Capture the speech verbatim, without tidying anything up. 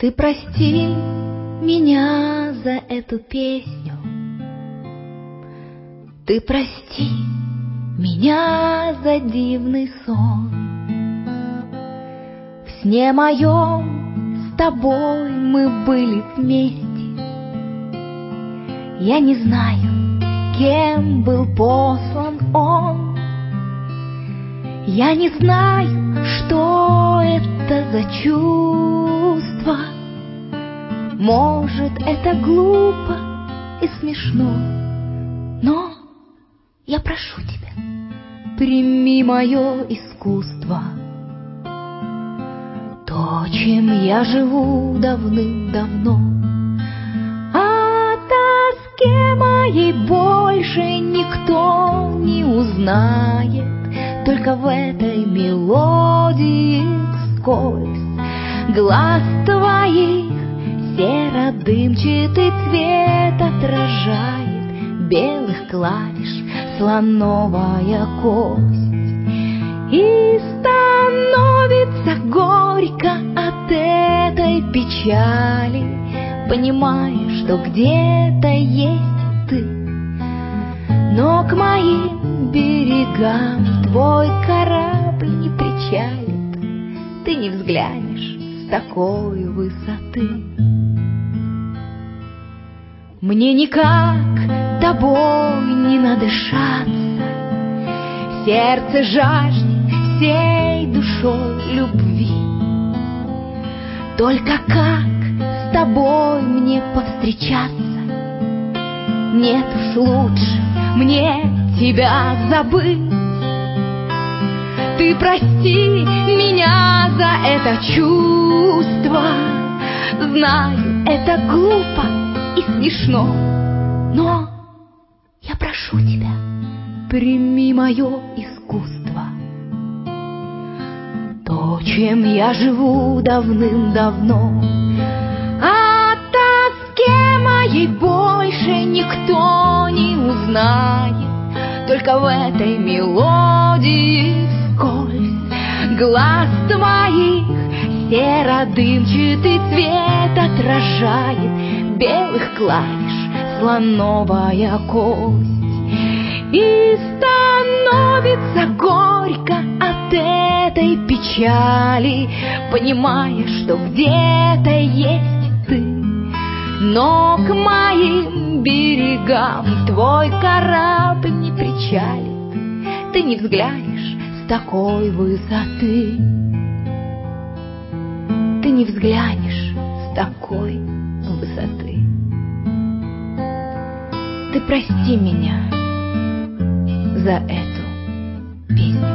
Ты прости меня за эту песню, ты прости меня за дивный сон. В сне моем с тобой мы были вместе. Я не знаю, кем был послан он. Я не знаю, что это за чувство. Может, это глупо и смешно, но я прошу тебя, прими мое искусство. То, чем я живу давным-давно. О тоске моей больше никто не узнает. Только в этой мелодии вскользь глаз твоих серо-дымчатый цвет отражает белых клавиш слоновая кость. И становится горько от этой печали, понимая, что где-то есть ты. Но к моим берегам твой корабль не причалит. Ты не взглянешь с такой высоты. Мне никак тобой не надышаться. Сердце жаждет всей душой любви. Только как с тобой мне повстречаться? Нет уж лучше мне тебя забыть. Ты прости меня за это чувство. Знаю, это глупо и смешно, но я прошу тебя, прими мое искусство. То, чем я живу давным-давно. О тоске моей больше никто не узнает. Только в этой мелодии вскользь глаз твоих серо-дымчатый цвет отражает белых клавиш слоновая кость. И становится горько от этой печали, понимая, что где-то есть ты. Но к моим берегам твой корабль не причалит. Ты не взглянешь с такой высоты. Ты не взглянешь с такой высоты. Ты прости меня за эту песню.